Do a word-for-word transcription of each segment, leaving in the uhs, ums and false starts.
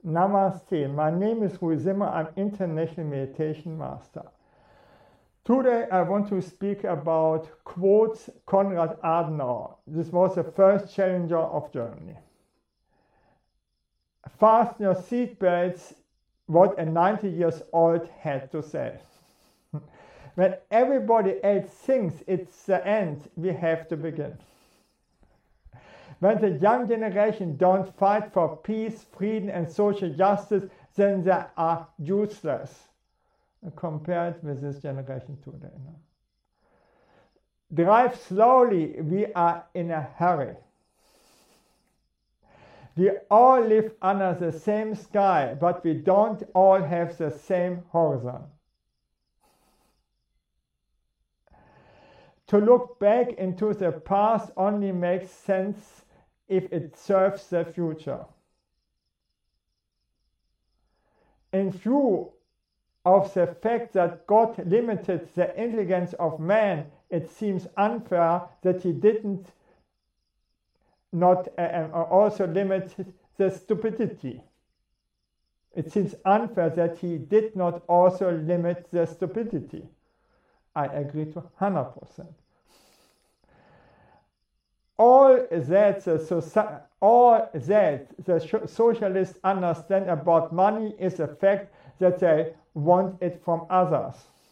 Namaste. My name is Rui Zimmer. I'm International Meditation Master. Today I want to speak about quotes Konrad Adenauer. This was the first challenger of Germany. Fasten your seatbelts, what a ninety years old had to say. When everybody else thinks it's the end, we have to begin. When the young generation don't fight for peace, freedom and social justice, then they are useless compared with this generation today. No? Drive slowly, we are in a hurry. We all live under the same sky, but we don't all have the same horizon. To look back into the past only makes sense if it serves the future. In view of the fact that God limited the intelligence of man, it seems unfair that he didn't not uh, also limit the stupidity. It seems unfair that he did not also limit the stupidity. I agree to one hundred percent. All that the, soci- all that the socialists understand about money is the fact that they want it from others.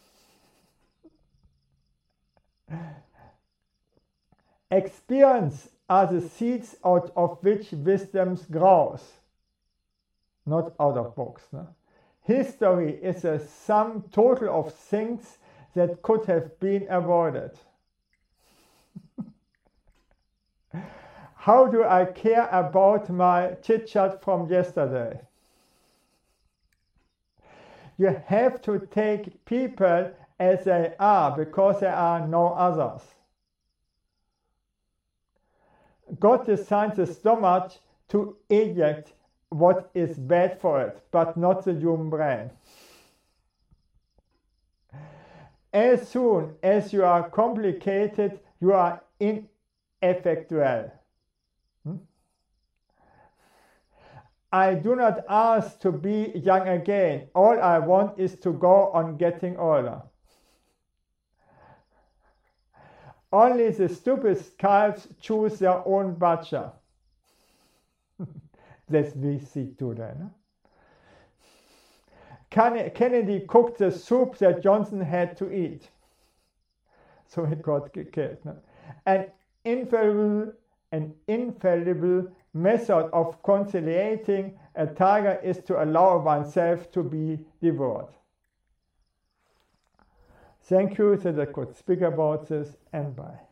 Experience are the seeds out of which wisdom grows, not out of books. No? History is a sum total of things that could have been avoided. How do I care about my chit-chat from yesterday? You have to take people as they are because there are no others. God designed the stomach to eject what is bad for it, but not the human brain. As soon as you are complicated, you are ineffectual. Hmm? I do not ask to be young again. All I want is to go on getting older. Only the stupid calves choose their own butcher. That's we see today. No? Kennedy cooked the soup that Johnson had to eat. So he got killed. No? An infallible, an infallible method of conciliating a tiger is to allow oneself to be devoured. Thank you that I could speak about this, and bye.